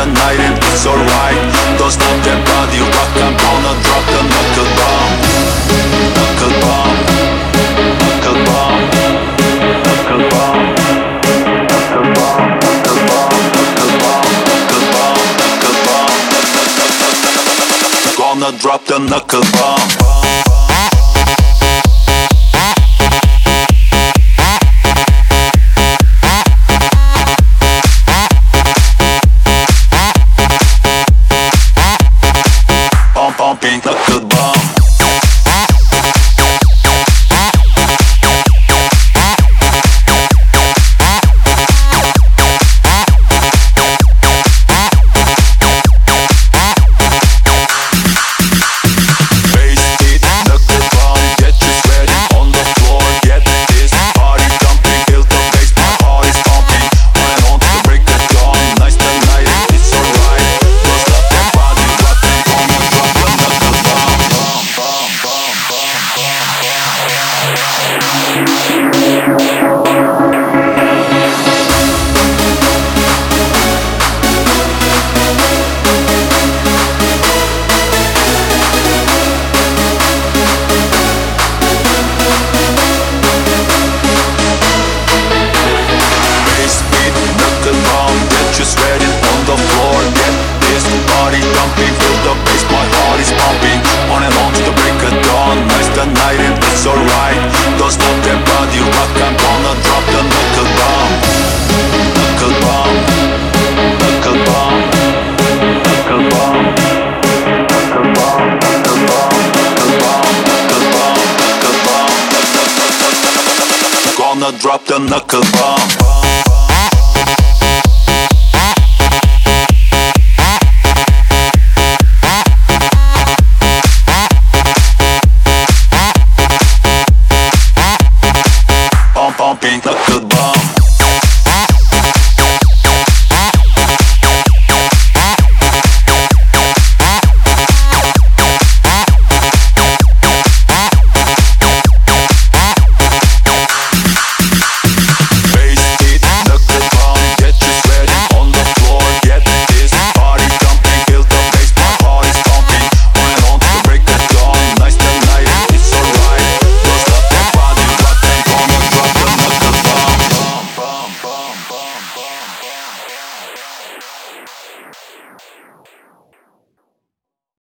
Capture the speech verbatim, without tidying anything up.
the night and it's alright. Don't stop that body rock, I'm gonna drop the knuckle bomb. Knuckle bomb. Knuckle bomb. Knuckle bomb. Knuckle bomb. Knuckle bomb. Knuckle bomb. Knuckle bomb. Knuckle bomb. Gonna drop the knuckle bomb. Pumping knuckle bomb. Drop the knuckle bomb. Pump, pumping knuckle bomb. Bomb, bomb, bomb, bomb, bomb.